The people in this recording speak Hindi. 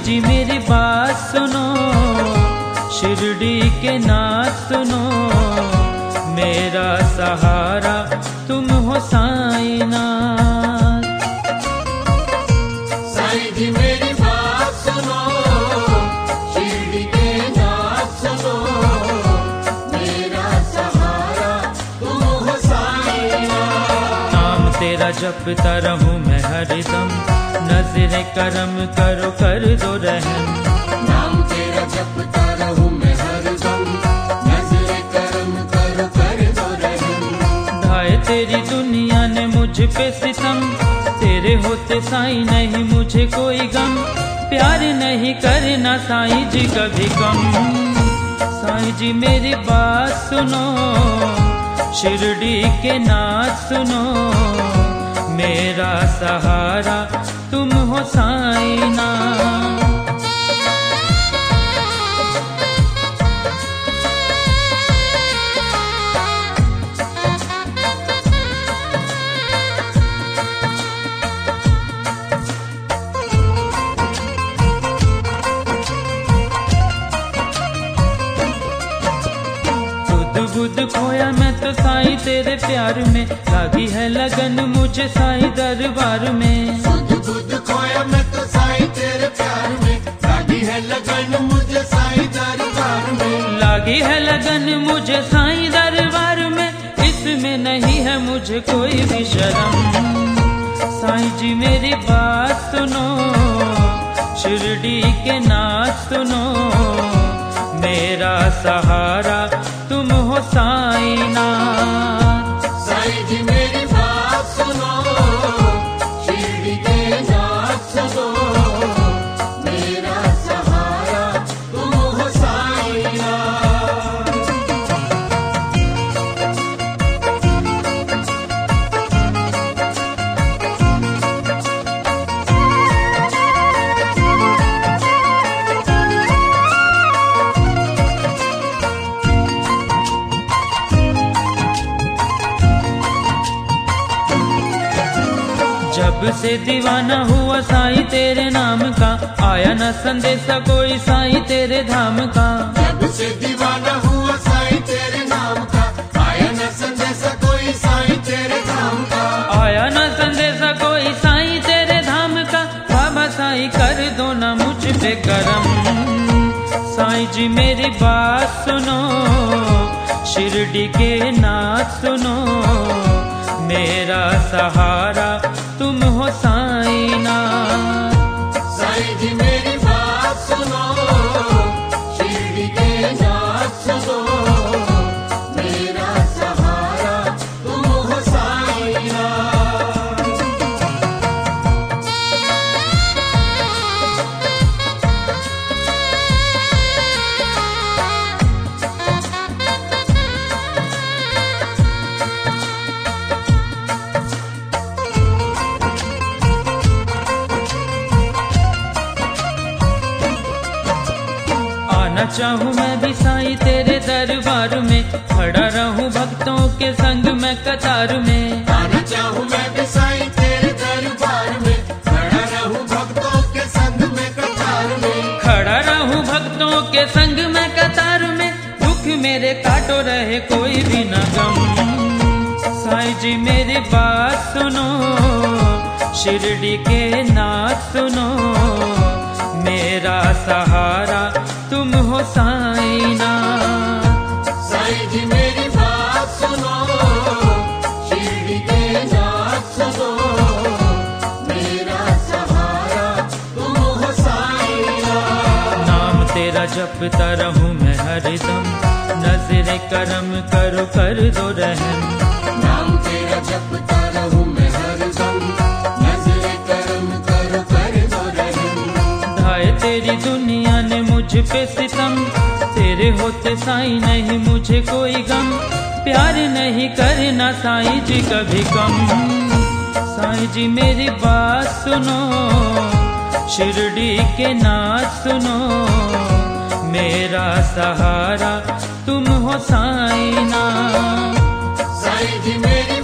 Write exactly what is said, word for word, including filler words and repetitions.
जी मेरी बात सुनो, शिरडी के नाथ सुनो, मेरा सहारा तुम हो साईनाथ। साईं जी मेरी बात सुनो, शिरडी के नाथ सुनो, मेरा सहारा तुम हो साईनाथ। नाम तेरा जपता रहूं मैं हरदम, नज़रे करम करो कर दो रहम। नाम तेरा जपता रहूं मैं हरदम, नज़रे करम करो कर दो रहम। ढाए तेरी दुनिया ने मुझ पे सितम, तेरे होते साईं नहीं मुझे कोई गम। प्यार नहीं करना साईं जी कभी कम। साईं जी मेरी बात सुनो, शिरडी के नाथ सुनो, मेरा सहारा तुम हो साईनाथ। बुद्ध खोया मैं तो साईं तेरे प्यार में, लागी है लगन मुझे साईं दरबार में। बुद्ध बुद्ध खोया मैं तो साईं तेरे प्यार में, लागी है लगन मुझे साईं दरबार में। लागी है लगन मुझे साईं दरबार में, इसमें नहीं है मुझे कोई भी शर्म। साईं जी मेरी बात सुनो, शिरडी के नाथ सुनो, मेरा सहारा तुम हो साईनाथ। साईं जी मेरी बात सुनो, शिरडी के नाथ सुनो, मेरा सहारा तुम हो साईनाथ। जब से दीवाना हुआ साईं तेरे नाम का, आया न संदेशा कोई साईं तेरे धाम का। जब से दीवाना हुआ साईं तेरे नाम का, आया न संदेशा कोई साईं तेरे धाम का। आया न संदेशा कोई साईं तेरे धाम का, बाबा साईं कर दो ना मुझ पे करम। साईं जी मेरी बात सुनो, शिरडी के नाथ सुनो, मेरा सहारा तुम हो साईनाथ। साईं जी मेरी बात सुनो, शिरडी के नाथ सुनो, मेरा सहारा तुम हो साईनाथ। आना चाहूँ मैं भी साईं तेरे दरबार में, खड़ा रहूं भक्तों के संग मैं कतार में। आना चाहूँ मैं भी साईं तेरे दरबार में, खड़ा रहूं भक्तों के संग में कतार में। खड़ा रहूं भक्तों के संग में कतार में, दुख मेरे काटो रहे कोई भी न गम। साईं जी मेरी बात सुनो, शिरडी के नाथ सुनो, मेरा सहारा तुम हो साईनाथ। साईं जी मेरी बात सुनो, शिरडी के नाथ सुनो, मेरा सहारा तुम हो साईनाथ। नाम तेरा जपता रहूं मैं हरदम, नज़रे करम करो कर दो रहम। नाम तेरा जपता रहूं मैं हरदम, नज़रे करम करो कर दो रहम। ढाए तेरी दुनिया ने मुझ पे सितम, तेरे होते साईं नहीं मुझे कोई गम। प्यार नहीं करना साईं जी कभी कम। साईं जी मेरी बात सुनो, शिरडी के नाथ सुनो, मेरा सहारा तुम हो साईनाथ। साईं जी मेरी